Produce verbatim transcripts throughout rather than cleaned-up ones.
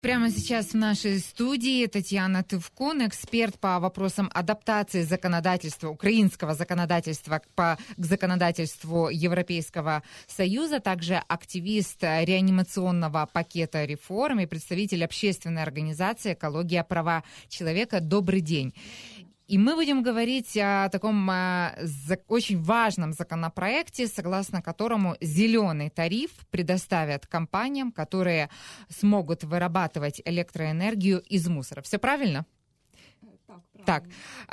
Прямо сейчас в нашей студии Татьяна Тывкун, эксперт по вопросам адаптации законодательства, украинского законодательства по, к законодательству Европейского Союза, также активист реанимационного пакета реформ и представитель общественной организации «Экология. Права человека». Добрый день. И мы будем говорить о таком э, за, очень важном законопроекте, согласно которому зеленый тариф предоставят компаниям, которые смогут вырабатывать электроэнергию из мусора. Все правильно? Так,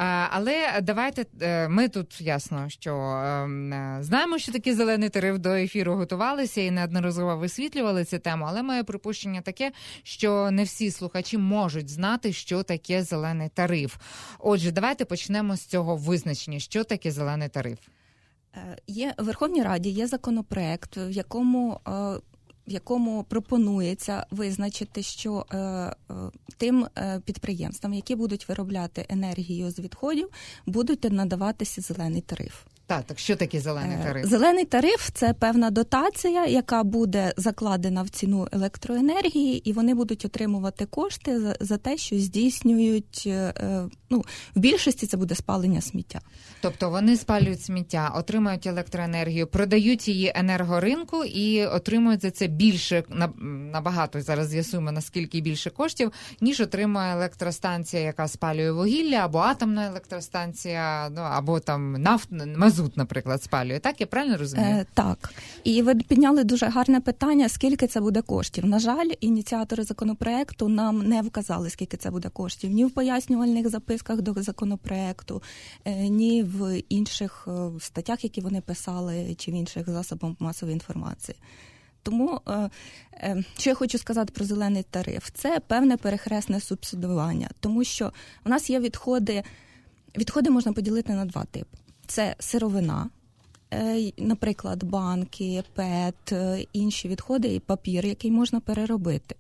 але давайте, ми тут ясно, що знаємо, що таке зелений тариф, до ефіру готувалися і неодноразово висвітлювали цю тему, але моє припущення таке, що не всі слухачі можуть знати, що таке зелений тариф. Отже, давайте почнемо з цього визначення, що таке зелений тариф. Є, в Верховній Раді є законопроект, в якому... в якому пропонується визначити, що е, е, тим е, підприємствам, які будуть виробляти енергію з відходів, будуть надаватися зелений тариф. Так, так що таке зелений тариф? Зелений тариф – це певна дотація, яка буде закладена в ціну електроенергії, і вони будуть отримувати кошти за, за те, що здійснюють, е, ну, в більшості це буде спалення сміття. Тобто вони спалюють сміття, отримують електроенергію, продають її енергоринку і отримують за це більше, набагато, зараз з'ясуємо, наскільки більше коштів, ніж отримує електростанція, яка спалює вугілля, або атомна електростанція, ну, або там нафтна, мазут, наприклад, спалює. Так, я правильно розумію? Е, так. І ви підняли дуже гарне питання, скільки це буде коштів. На жаль, ініціатори законопроекту нам не вказали, скільки це буде коштів. Ні в пояснювальних записках до законопроекту, ні в інших статтях, які вони писали, чи в інших засобах масової інформації. Тому, що я хочу сказати про зелений тариф, це певне перехресне субсидування, тому що у нас є відходи, відходи можна поділити на два типи. Це сировина, наприклад, банки, пет, інші відходи і папір, який можна переробити.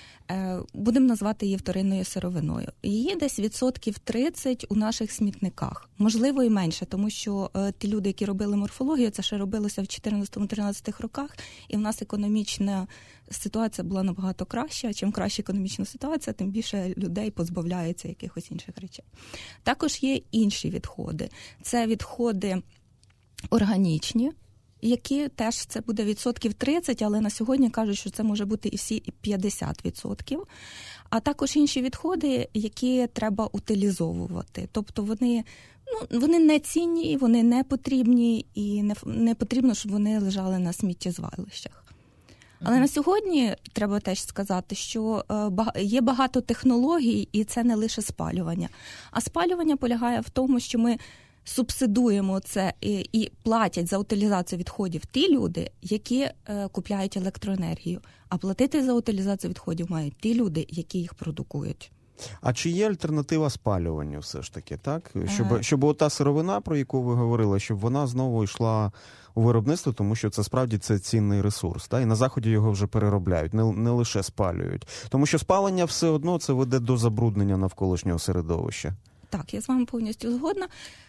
Будемо назвати її вторинною сировиною. Її десь відсотків тридцять у наших смітниках. Можливо, і менше, тому що е, ті люди, які робили морфологію, це ще робилося в чотирнадцятому-тринадцятому роках, і в нас економічна ситуація була набагато краща. Чим краща економічна ситуація, тим більше людей позбавляється якихось інших речей. Також є інші відходи. Це відходи органічні, які теж це буде відсотків тридцять, але на сьогодні кажуть, що це може бути і всі п'ятдесят відсотків. А також інші відходи, які треба утилізовувати. Тобто вони, ну, вони не цінні, вони не потрібні і не, не потрібно, щоб вони лежали на сміттєзвалищах. Але на сьогодні треба теж сказати, що є багато технологій, і це не лише спалювання. А спалювання полягає в тому, що ми субсидуємо це і, і платять за утилізацію відходів ті люди, які е, купляють електроенергію. А платити за утилізацію відходів мають ті люди, які їх продукують. А чи є альтернатива спалюванню все ж таки, так? Щоб, ага. щоб ота сировина, про яку ви говорили, щоб вона знову йшла у виробництво, тому що це справді це цінний ресурс, так? І на Заході його вже переробляють, не, не лише спалюють. Тому що спалення все одно це веде до забруднення навколишнього середовища. Так, я з вами повністю згодна.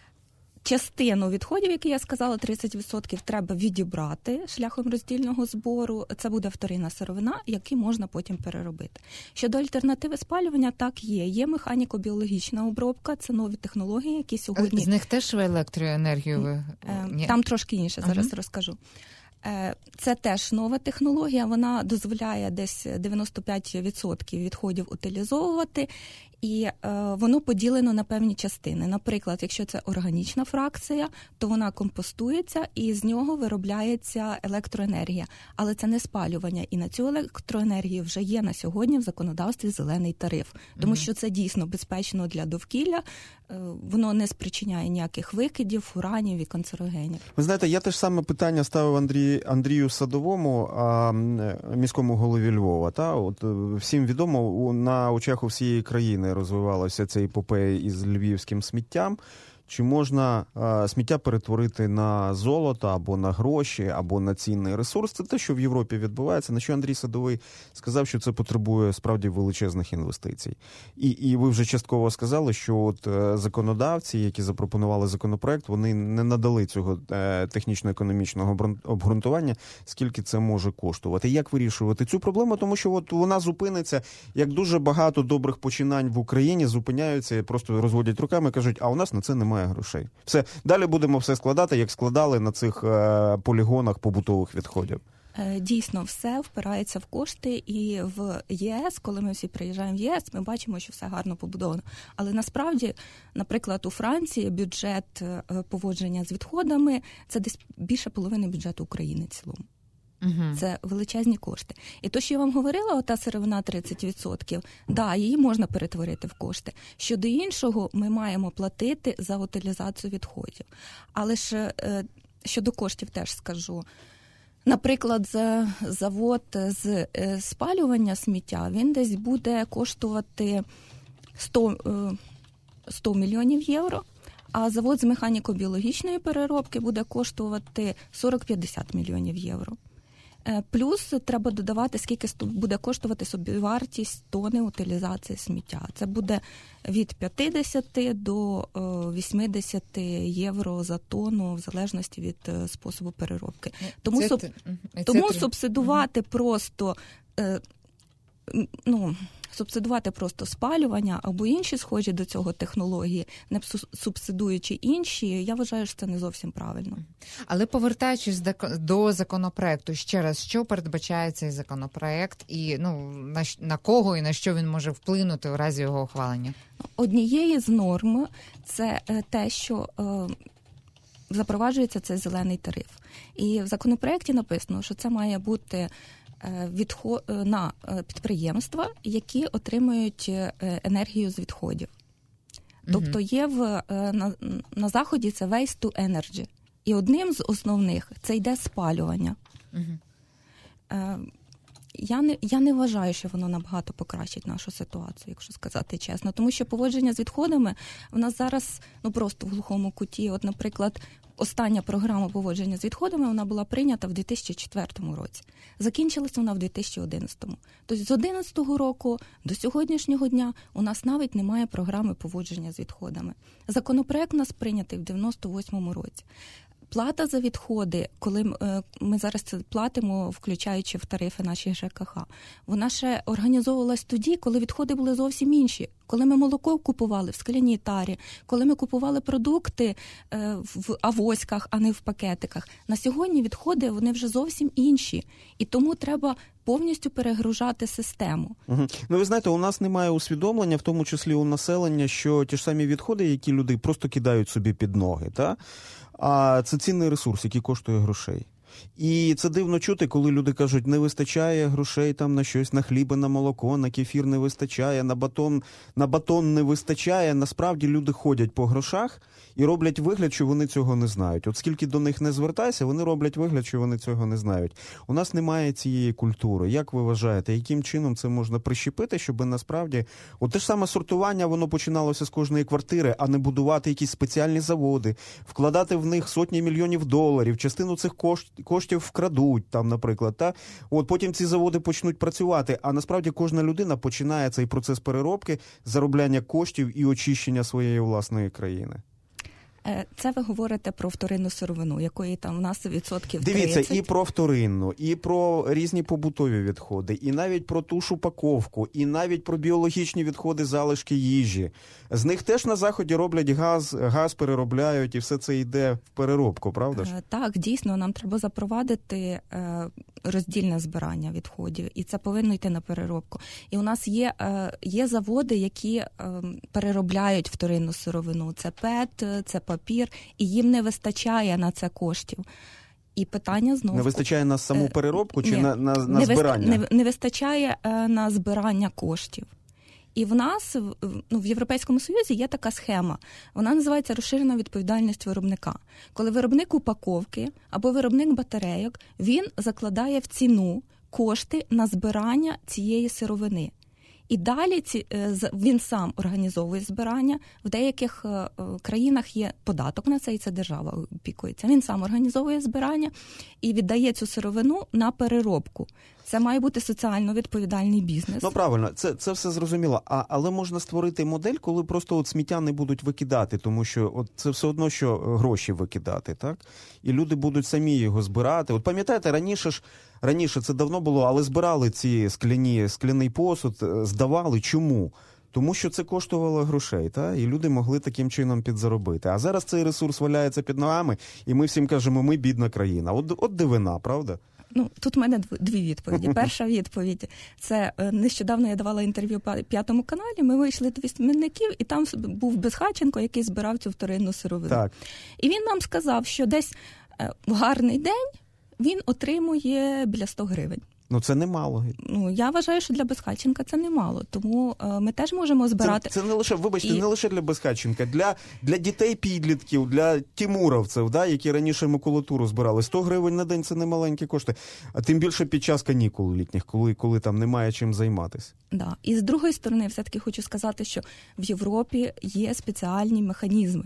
Частину відходів, які я сказала, тридцять відсотків треба відібрати шляхом роздільного збору. Це буде вторинна сировина, яку можна потім переробити. Щодо альтернативи спалювання, так є. Є механіко-біологічна обробка, це нові технології, які сьогодні... З них теж ви електроенергію? Ви... Ні. Там трошки інше, зараз uh-huh. розкажу. Це теж нова технологія, вона дозволяє десь дев'яносто п'ять відсотків відходів утилізовувати, і е, воно поділено на певні частини. Наприклад, якщо це органічна фракція, то вона компостується і з нього виробляється електроенергія. Але це не спалювання, і на цю електроенергію вже є на сьогодні в законодавстві зелений тариф. Тому mm-hmm. що це дійсно безпечно для довкілля, е, воно не спричиняє ніяких викидів, фуранів і канцерогенів. Ви знаєте, я теж саме питання ставив Андрій, Андрію Садовому, а, міському голові Львова. Та? От, всім відомо, на очах у всієї країни розвивалася ця епопея із львівським сміттям. чи можна а, сміття перетворити на золото, або на гроші, або на цінний ресурс. Це те, що в Європі відбувається, на що Андрій Садовий сказав, що це потребує справді величезних інвестицій. І, і ви вже частково сказали, що от е, законодавці, які запропонували законопроект, вони не надали цього е, технічно-економічного обґрунтування, скільки це може коштувати. Як вирішувати цю проблему? Тому що от вона зупиниться, як дуже багато добрих починань в Україні зупиняються і просто розводять руками і кажуть, а у нас на це немає грошей. Все, далі будемо все складати, як складали на цих е, полігонах побутових відходів. Дійсно, все впирається в кошти, і в ЄС, коли ми всі приїжджаємо в ЄС, ми бачимо, що все гарно побудовано. Але насправді, наприклад, у Франції бюджет поводження з відходами – це десь більше половини бюджету України в цілому. Угу. Це величезні кошти. І то, що я вам говорила, ота сировина тридцять відсотків, да, її можна перетворити в кошти. Щодо іншого, ми маємо платити за утилізацію відходів. Але ж щодо коштів теж скажу. Наприклад, завод з спалювання сміття, він десь буде коштувати сто мільйонів євро, а завод з механіко-біологічної переробки буде коштувати сорок-п'ятдесят мільйонів євро. Плюс треба додавати, скільки буде коштувати собівартість тони утилізації сміття. Це буде від п'ятдесят до вісімдесят євро за тонну, в залежності від способу переробки. Тому, це, суб... це, тому це... субсидувати mm-hmm. просто... Ну, субсидувати просто спалювання або інші схожі до цього технології, не субсидуючи інші, я вважаю, що це не зовсім правильно. Але повертаючись до законопроекту, ще раз, що передбачає цей законопроект і ну, на, на кого і на що він може вплинути у разі його ухвалення? Однією з норм це те, що е, запроваджується цей зелений тариф. І в законопроекті написано, що це має бути відход на підприємства, які отримують енергію з відходів. Тобто є в, на, на Заході це waste to energy. І одним з основних це йде спалювання. Uh-huh. Я не, я не вважаю, що воно набагато покращить нашу ситуацію, якщо сказати чесно. Тому що поводження з відходами в нас зараз ну, просто в глухому куті. От, наприклад, остання програма поводження з відходами, вона була прийнята в дві тисячі четвертому році. Закінчилась вона в дві тисячі одинадцятому. Тобто з дві тисячі одинадцятого року до сьогоднішнього дня у нас навіть немає програми поводження з відходами. Законопроект у нас прийнятий в дев'яносто восьмому році. Плата за відходи, коли ми зараз це платимо, включаючи в тарифи наші ЖКХ, вона ще організовувалась тоді, коли відходи були зовсім інші. Коли ми молоко купували в скляній тарі, коли ми купували продукти в авоськах, а не в пакетиках. На сьогодні відходи, вони вже зовсім інші. І тому треба повністю перегружати систему. Угу. Ну, ви знаєте, у нас немає усвідомлення, в тому числі у населення, що ті ж самі відходи, які люди просто кидають собі під ноги, та? А це цінний ресурс, який коштує грошей. І це дивно чути, коли люди кажуть, не вистачає грошей там на щось, на хліб, на молоко, на кефір не вистачає, на батон, на батон не вистачає. Насправді люди ходять по грошах і роблять вигляд, що вони цього не знають. От скільки до них не звертайся, вони роблять вигляд, що вони цього не знають. У нас немає цієї культури. Як ви вважаєте, яким чином це можна прищепити, щоб насправді... От те ж саме сортування, воно починалося з кожної квартири, а не будувати якісь спеціальні заводи, вкладати в них сотні мільйонів доларів, частину цих коштів коштів вкрадуть, там, наприклад, та? От потім ці заводи почнуть працювати, а насправді кожна людина починає цей процес переробки, заробляння коштів і очищення своєї власної країни. Це ви говорите про вторинну сировину, якої там в нас відсотків тридцять. Дивіться, і про вторинну, і про різні побутові відходи, і навіть про ту ж упаковку, і навіть про біологічні відходи, залишки їжі. З них теж на Заході роблять газ, газ переробляють, і все це йде в переробку, правда ж? Так, дійсно, нам треба запровадити роздільне збирання відходів, і це повинно йти на переробку. І у нас є, є заводи, які переробляють вторинну сировину. Це пет, це папір, і їм не вистачає на це коштів. І питання знову... Не вистачає на саму переробку чи Ні, на, на, на не збирання? Не, не вистачає на збирання коштів. І в нас, ну, в Європейському Союзі є така схема. Вона називається розширена відповідальність виробника. Коли виробник упаковки або виробник батарейок, він закладає в ціну кошти на збирання цієї сировини. І далі ці, він сам організовує збирання. В деяких країнах є податок на це, і це держава опікується. Він сам організовує збирання і віддає цю сировину на переробку. Це має бути соціально відповідальний бізнес. Ну, правильно, це, це все зрозуміло. А, але можна створити модель, коли просто от сміття не будуть викидати, тому що от це все одно, що гроші викидати, так? І люди будуть самі його збирати. От пам'ятаєте, раніше ж, раніше це давно було, але збирали ці скляні, скляний посуд, здавали. Чому? Тому що це коштувало грошей, та? І люди могли таким чином підзаробити. А зараз цей ресурс валяється під ногами, і ми всім кажемо, ми бідна країна. От, от дивина, правда? Ну, тут в мене дві відповіді. Перша відповідь – це нещодавно я давала інтерв'ю П'ятому каналі, ми вийшли до Смітників, і там був Безхатченко, який збирав цю вторинну сировину. Так. І він нам сказав, що десь в гарний день він отримує біля сто гривень. Ну, це немало. Ну, я вважаю, що для Безхатченка це немало. Тому е, ми теж можемо збирати. Це, це не лише, вибачте, і... не лише для Безхатченка, для, для дітей-підлітків, для тімуровців, да, які раніше макулатуру збирали. сто гривень на день – це не маленькі кошти. А тим більше під час канікул літніх, коли, коли там немає чим займатися. Да. І з другої сторони, все-таки хочу сказати, що в Європі є спеціальні механізми,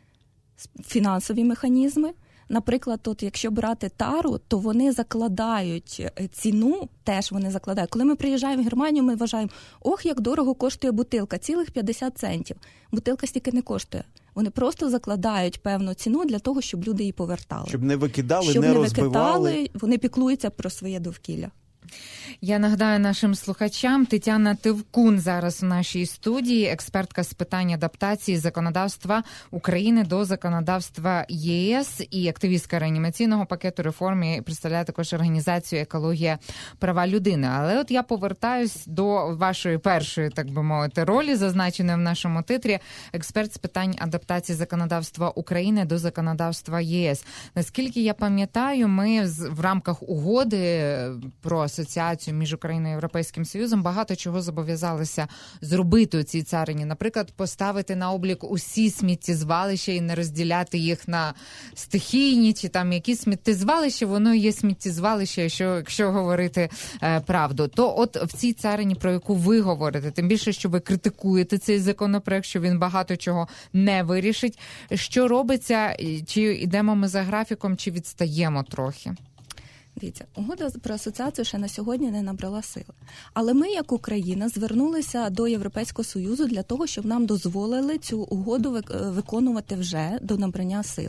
фінансові механізми. Наприклад, от, якщо брати тару, то вони закладають ціну, теж вони закладають. Коли ми приїжджаємо в Германію, ми вважаємо, ох, як дорого коштує бутилка, цілих п'ятдесят центів. Бутилка стільки не коштує. Вони просто закладають певну ціну для того, щоб люди її повертали. Щоб не викидали, щоб не, не розбивали. Викидали, вони піклуються про своє довкілля. Я нагадаю нашим слухачам, Тетяна Тивкун зараз у нашій студії, експертка з питань адаптації законодавства України до законодавства ЄС і активістка реанімаційного пакету реформ, і представляє також організацію «Екологія. Права людини». Але от я повертаюсь до вашої першої, так би мовити, ролі, зазначеної в нашому титрі, експерт з питань адаптації законодавства України до законодавства ЄС. Наскільки я пам'ятаю, ми в рамках угоди про асоціацію між Україною і Європейським Союзом багато чого зобов'язалися зробити у цій царині. Наприклад, поставити на облік усі сміттєзвалища і не розділяти їх на стихійні чи там які сміттєзвалища, воно є сміттєзвалище, якщо, якщо говорити е, правду. То от в цій царині, про яку ви говорите, тим більше, що ви критикуєте цей законопроект, що він багато чого не вирішить. Що робиться? Чи йдемо ми за графіком, чи відстаємо трохи? Дивіться, угода про асоціацію ще на сьогодні не набрала сили. Але ми, як Україна, звернулися до Європейського Союзу для того, щоб нам дозволили цю угоду виконувати вже до набрання сил.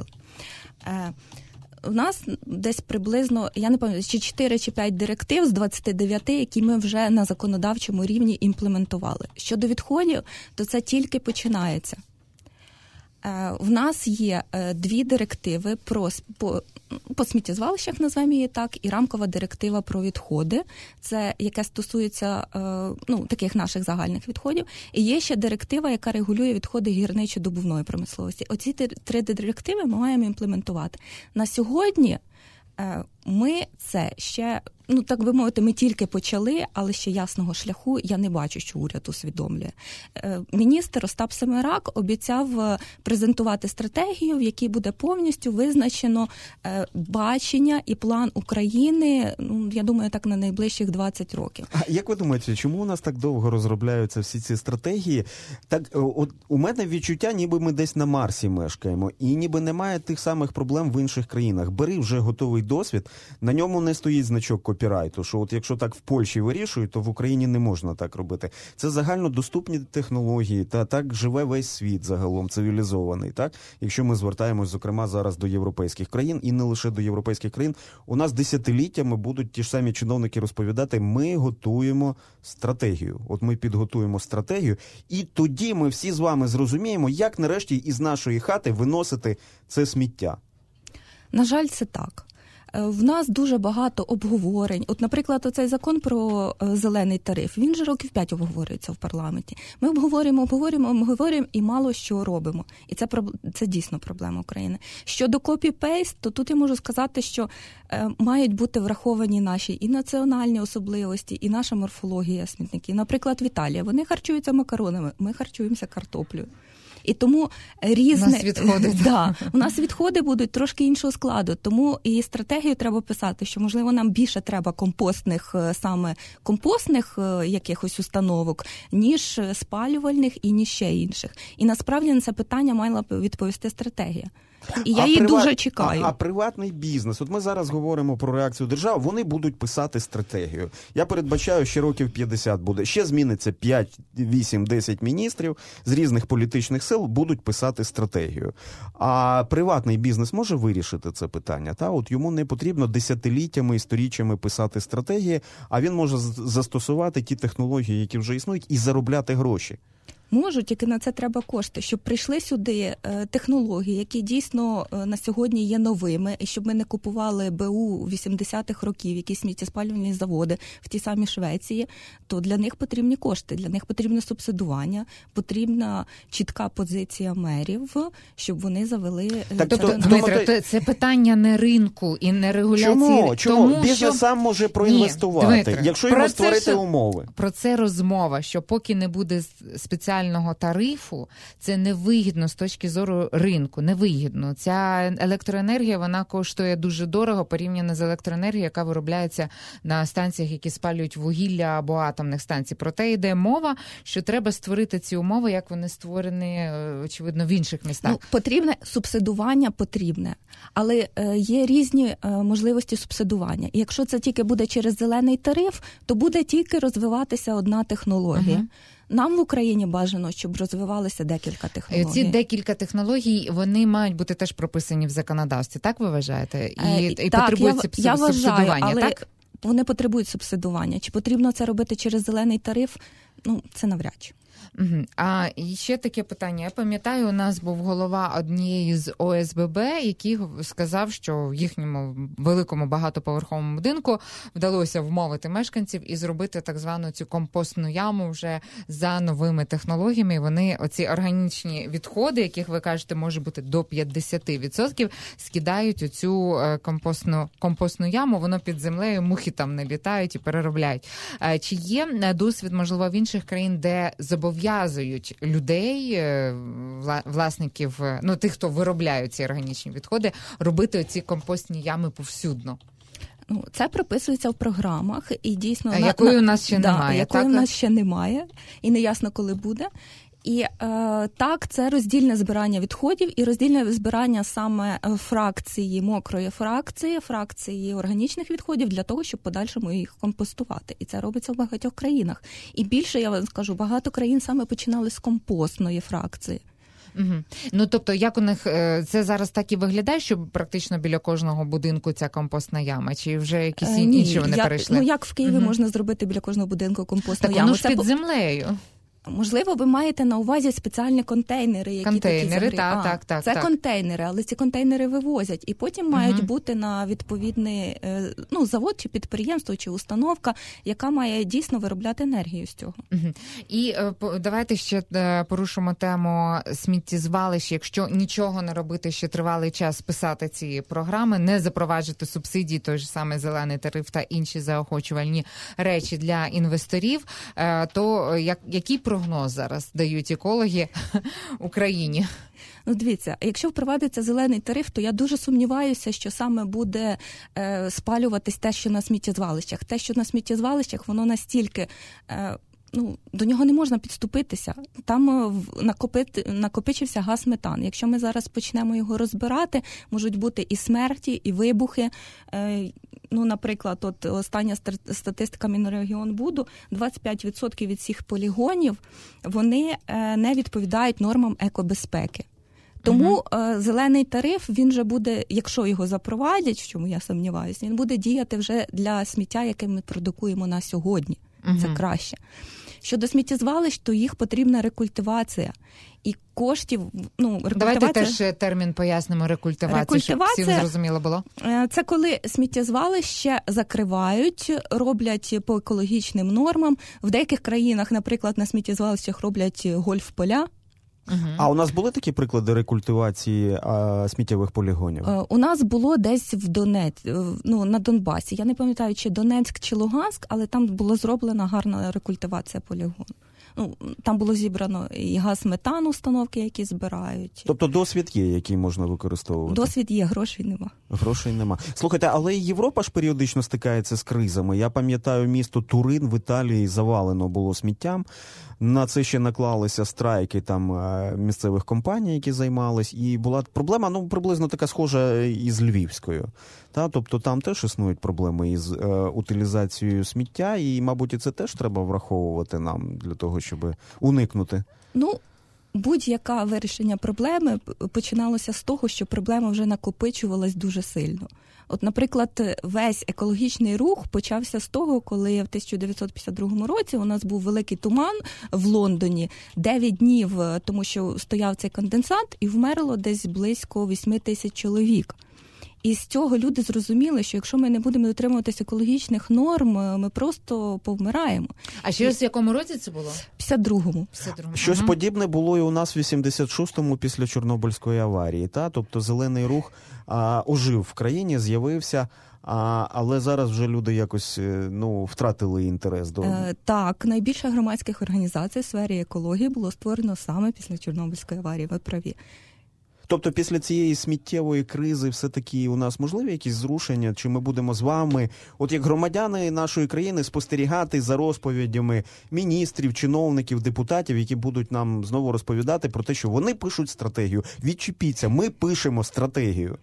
У нас десь приблизно, я не пам'ятаю, чи чотири чи п'ять директив з двадцяти дев'яти, які ми вже на законодавчому рівні імплементували. Щодо відходів, то це тільки починається. В нас є дві директиви про по, по сміттєзвалищах, називаємо її так, і рамкова директива про відходи, це яке стосується ну, таких наших загальних відходів. І є ще директива, яка регулює відходи гірничо-добувної промисловості. Оці три директиви ми маємо імплементувати. На сьогодні ми це ще, ну так би мовити, ми тільки почали, але ще ясного шляху я не бачу, що уряд усвідомлює. Міністр Остап Семерак обіцяв презентувати стратегію, в якій буде повністю визначено бачення і план України, ну, я думаю, так на найближчих двадцять років. А як ви думаєте, чому у нас так довго розробляються всі ці стратегії? Так, от у мене відчуття, ніби ми десь на Марсі мешкаємо, і ніби немає тих самих проблем в інших країнах. Бери вже готовий досвід, на ньому не стоїть значок копірайту, що от якщо так в Польщі вирішують, то в Україні не можна так робити. Це загальнодоступні технології, та так живе весь світ загалом цивілізований, так? Якщо ми звертаємось, зокрема, зараз до європейських країн, і не лише до європейських країн, у нас десятиліттями будуть ті ж самі чиновники розповідати, ми готуємо стратегію. От ми підготуємо стратегію, і тоді ми всі з вами зрозуміємо, як нарешті із нашої хати виносити це сміття. На жаль, це так. В нас дуже багато обговорень. От, наприклад, оцей закон про зелений тариф, він же років п'ять обговорюється в парламенті. Ми обговорюємо, обговорюємо, обговорюємо і мало що робимо. І це, це дійсно проблема України. Щодо копі-пейст, то тут я можу сказати, що е, мають бути враховані наші і національні особливості, і наша морфологія смітників. Наприклад, в Італії вони харчуються макаронами, ми харчуємося картоплею. І тому різне... У нас відходи. Да, у нас відходи будуть трошки іншого складу, тому і стратегію треба писати, що, можливо, нам більше треба компостних, саме компостних якихось установок, ніж спалювальних і ніж ще інших. І насправді на це питання мала б відповісти стратегія. І я а її приват... дуже чекаю. А, а приватний бізнес, от ми зараз говоримо про реакцію держави, вони будуть писати стратегію. Я передбачаю, ще років п'ятдесят буде. Ще зміниться п'ять, вісім, десять міністрів з різних політичних сил будуть писати стратегію. А приватний бізнес може вирішити це питання? Та? От йому не потрібно десятиліттями і сторіччями писати стратегії, а він може застосувати ті технології, які вже існують, і заробляти гроші. Можуть, тільки на це треба кошти, щоб прийшли сюди технології, які дійсно на сьогодні є новими, і щоб ми не купували БУ вісімдесятих років, якісь сміттєспалювальні заводи в тій самій Швеції, то для них потрібні кошти, для них потрібне субсидування, потрібна чітка позиція мерів, щоб вони завели... Так, це... то, Дмитро, то... це питання не ринку і не регуляції. Чому? Чому? Тому, Бізнес що... сам може проінвестувати, Ні, Дмитро, якщо йому створити що... умови. Про це розмова, що поки не буде спеціального тарифу, це невигідно з точки зору ринку, невигідно. Ця електроенергія, вона коштує дуже дорого порівняно з електроенергією, яка виробляється на станціях, які спалюють вугілля або атомних станцій. Проте йде мова, що треба створити ці умови, як вони створені, очевидно, в інших містах. Ну, потрібне субсидування, потрібне. Але е, є різні е, можливості субсидування. І якщо це тільки буде через зелений тариф, то буде тільки розвиватися одна технологія. Uh-huh. Нам в Україні бажано, щоб розвивалися декілька технологій. Ці декілька технологій, вони мають бути теж прописані в законодавстві, так ви вважаєте? І, е, і так, потребують я, субсидування, я вважаю, але так? Вони потребують субсидування. Чи потрібно це робити через зелений тариф? Ну, це навряд чи. Угу. А і ще таке питання. Я пам'ятаю, у нас був голова однієї з О С Б Б, який сказав, що в їхньому великому багатоповерховому будинку вдалося вмовити мешканців і зробити так звану цю компостну яму вже за новими технологіями. Вони оці органічні відходи, яких ви кажете, може бути до п'ятдесят відсотків, скидають у цю компостну, компостну яму, воно під землею, мухи там не літають і переробляють. Чи є досвід, можливо, в інших країн, де зобов'язані В'язують людей, власників, ну тих, хто виробляють ці органічні відходи, робити оці компостні ями повсюдно? Ну, це прописується в програмах і дійсно... А якої на, у нас ще да, немає, якої так? у нас ще немає, і не ясно, коли буде. І е, так, це роздільне збирання відходів і роздільне збирання саме фракції, мокрої фракції, фракції органічних відходів для того, щоб подальшому їх компостувати. І це робиться в багатьох країнах. І більше, я вам скажу, багато країн саме починали з компостної фракції. Угу. Ну, тобто, як у них це зараз так і виглядає, що практично біля кожного будинку ця компостна яма? Чи вже якісь е, інші вони як, перейшли? Ну, як в Києві угу. можна зробити біля кожного будинку компостну так, яму? Так, воно ж це під по... землею. Можливо, ви маєте на увазі спеціальні контейнери, які контейнери, такі так, а, так, так. Це так. контейнери, але ці контейнери вивозять. І потім мають угу. бути на відповідний ну, завод, чи підприємство, чи установка, яка має дійсно виробляти енергію з цього. Угу. І е, давайте ще порушимо тему сміттєзвалищ. Якщо нічого не робити, ще тривалий час писати ці програми, не запроваджувати субсидії, той же самий зелений тариф та інші заохочувальні речі для інвесторів, е, то як, який прогноз зараз дають екологи Україні? Ну, дивіться, якщо впровадиться зелений тариф, то я дуже сумніваюся, що саме буде е, спалюватись те, що на сміттєзвалищах. Те, що на сміттєзвалищах, воно настільки... Е, Ну, до нього не можна підступитися. Там накопити, накопичився газ метан. Якщо ми зараз почнемо його розбирати, можуть бути і смерті, і вибухи. Е, ну, наприклад, от остання статистика Мінрегіонбуду, двадцять п'ять відсотків від всіх полігонів, вони е, не відповідають нормам екобезпеки. Тому uh-huh. зелений тариф, він вже буде, якщо його запровадять, в чому я сумніваюся, він буде діяти вже для сміття, яке ми продукуємо на сьогодні. Uh-huh. Це краще. Щодо сміттєзвалищ, то їх потрібна рекультивація. І коштів, ну, рекультивація... Давайте теж термін пояснимо рекультивацію, рекультивація, щоб всім зрозуміло було. Це коли сміттєзвалище закривають, роблять по екологічним нормам. В деяких країнах, наприклад, на сміттєзвалищах роблять гольф-поля. Угу. А у нас були такі приклади рекультивації а, сміттєвих полігонів? У нас було десь в Донець, ну, на Донбасі. Я не пам'ятаю, чи Донецьк, чи Луганськ, але там була зроблена гарна рекультивація полігону. ну, там було зібрано і газ метан, установки, які збирають. Тобто досвід є, який можна використовувати? Досвід є, грошей нема. Грошей нема. Слухайте, але Європа ж періодично стикається з кризами. Я пам'ятаю, місто Турин в Італії завалено було сміттям. На це ще наклалися страйки там місцевих компаній, які займались. І була проблема, ну, приблизно така схожа із Львівською. Та? Тобто там теж існують проблеми із е, утилізацією сміття, і, мабуть, і це теж треба враховувати нам для того, щоб уникнути. Ну, будь-яке вирішення проблеми починалося з того, що проблема вже накопичувалась дуже сильно. От, наприклад, весь екологічний рух почався з того, коли в тисяча дев'ятсот п'ятдесят другому році у нас був великий туман в Лондоні, дев'ять днів, тому що стояв цей конденсат, і вмерло десь близько вісім тисяч чоловік. І з цього люди зрозуміли, що якщо ми не будемо дотримуватися екологічних норм, ми просто повмираємо. А ще в якому році це було? В п'ятдесят другому. Щось ага. подібне було і у нас в вісімдесят шостому після Чорнобильської аварії. Та? Тобто зелений рух а, ожив в країні, з'явився, а, але зараз вже люди якось ну, втратили інтерес до... Е, так, найбільше громадських організацій в сфері екології було створено саме після Чорнобильської аварії, ви праві. Тобто після цієї сміттєвої кризи все-таки у нас можливі якісь зрушення? Чи ми будемо з вами, от як громадяни нашої країни, спостерігати за розповідями міністрів, чиновників, депутатів, які будуть нам знову розповідати про те, що вони пишуть стратегію? Відчепіться, ми пишемо стратегію.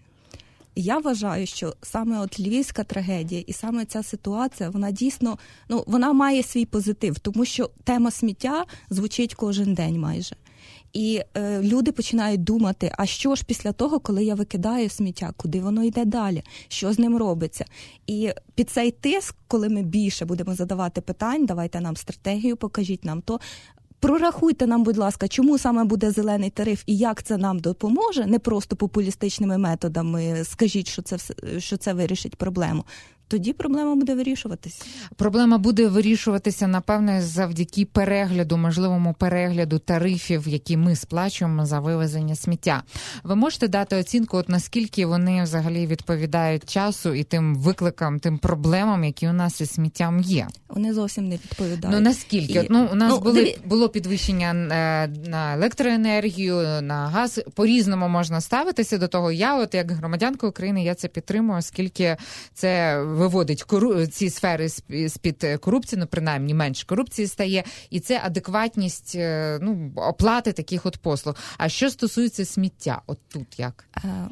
Я вважаю, що саме от львівська трагедія і саме ця ситуація, вона дійсно, ну, вона має свій позитив, тому що тема сміття звучить кожен день майже. І е, люди починають думати, а що ж після того, коли я викидаю сміття, куди воно йде далі, що з ним робиться. І під цей тиск, коли ми більше будемо задавати питань, давайте нам стратегію, покажіть нам то, прорахуйте нам, будь ласка, чому саме буде зелений тариф і як це нам допоможе, не просто популістичними методами, скажіть, що це, що це вирішить проблему. Тоді проблема буде вирішуватися. Проблема буде вирішуватися, напевне, завдяки перегляду, можливому перегляду тарифів, які ми сплачуємо за вивезення сміття. Ви можете дати оцінку, от наскільки вони взагалі відповідають часу і тим викликам, тим проблемам, які у нас із сміттям є? Вони зовсім не відповідають. Ну, наскільки? І... Ну, у нас ну, були, диві... було підвищення на електроенергію, на газ. По-різному можна ставитися до того. Я, от як громадянка України, я це підтримую, оскільки це виводить кору... ці сфери з-під корупції, ну, принаймні, менше корупції стає, і це адекватність, ну, оплати таких от послуг. А що стосується сміття, от тут як?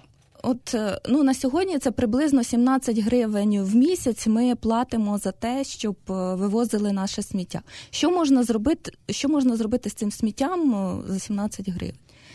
От, ну, на сьогодні це приблизно сімнадцять гривень в місяць ми платимо за те, щоб вивозили наше сміття. Що можна зробити, що можна зробити з цим сміттям за сімнадцять гривень?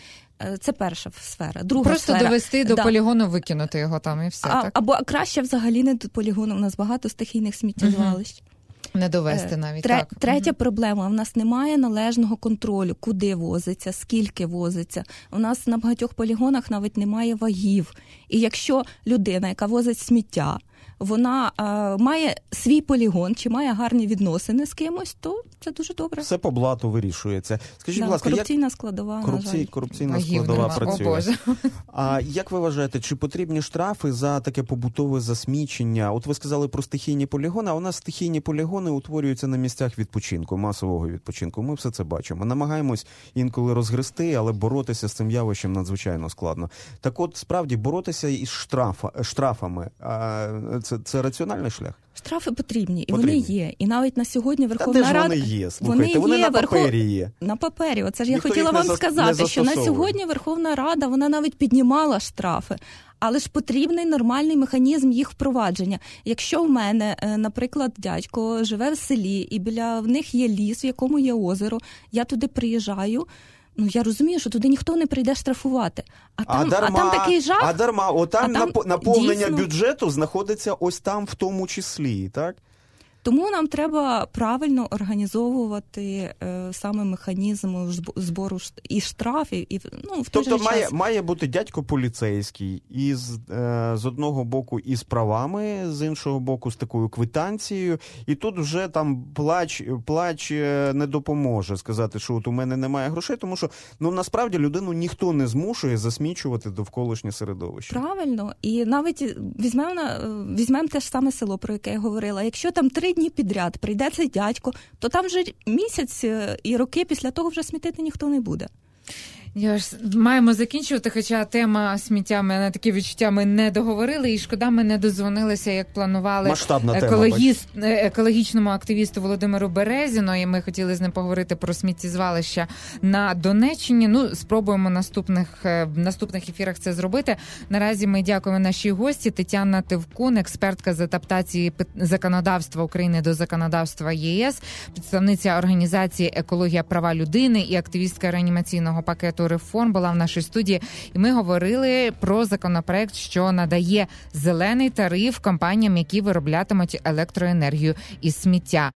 Це перша сфера. Друга Просто сфера. довести до да. полігону, викинути його там і все, а, так? Або краще взагалі не до полігону, у нас багато стихійних сміттєзвалищ. Угу. Не довести навіть, Тре, так. Третя угу. проблема. У нас немає належного контролю, куди возиться, скільки возиться. У нас на багатьох полігонах навіть немає вагів. І якщо людина, яка возить сміття, вона а, має свій полігон, чи має гарні відносини з кимось, то це дуже добре. Все по блату вирішується. Скажіть, да, будь ласка, корупційна як... складова, Корупцій... на жаль. Корупційна Вагів складова нема. працює. О, Боже. А як ви вважаєте, чи потрібні штрафи за таке побутове засмічення? От ви сказали про стихійні полігони, а у нас стихійні полігони утворюються на місцях відпочинку, масового відпочинку. Ми все це бачимо. Намагаємось інколи розгрести, але боротися з цим явищем надзвичайно складно. Так от, справді, боротися із штрафа... штрафами, а це, це раціональний шлях? Штрафи потрібні, і потрібні. вони є. І навіть на сьогодні Верховна Рада... Рада... вони є, слухайте, вони, вони є, на папері Верхов... є. На папері, оце ж я Ніхто хотіла вам за... сказати, що на сьогодні Верховна Рада, вона навіть піднімала штрафи. Але ж потрібний нормальний механізм їх впровадження. Якщо в мене, наприклад, дядько живе в селі, і біля в них є ліс, в якому є озеро, я туди приїжджаю, ну, я розумію, що туди ніхто не прийде штрафувати. А там, а дарма, а там такий жах. А дарма, отам а там наповнення дійсно... бюджету знаходиться ось там в тому числі, так? Тому нам треба правильно організовувати е, саме механізм збору і штрафів. І, ну, в той тобто же має, час... має бути дядько поліцейський із, е, з одного боку із правами, з іншого боку з такою квитанцією. І тут вже там плач, плач не допоможе сказати, що от у мене немає грошей, тому що ну, насправді людину ніхто не змушує засмічувати довколишнє середовище. Правильно. І навіть візьмемо, візьмемо те ж саме село, про яке я говорила. Якщо там три дні підряд прийде цей дядько, то там вже місяць і роки після того вже смітити ніхто не буде. Я ж маємо закінчувати, хоча тема сміття, мене таке відчуття, ми не договорили, і шкода, ми не дозвонилися, як планували екологіст, екологічному активісту Володимиру Березіну, і ми хотіли з ним поговорити про сміттєзвалища на Донеччині. Ну, спробуємо наступних, в наступних ефірах це зробити. Наразі ми дякуємо нашій гості. Тетяна Тивкун, експертка з адаптації законодавства України до законодавства ЄС, представниця організації «Екологія. Права людини» і активістка реанімаційного пакету реформ була в нашій студії, і ми говорили про законопроект, що надає зелений тариф компаніям, які вироблятимуть електроенергію із сміття.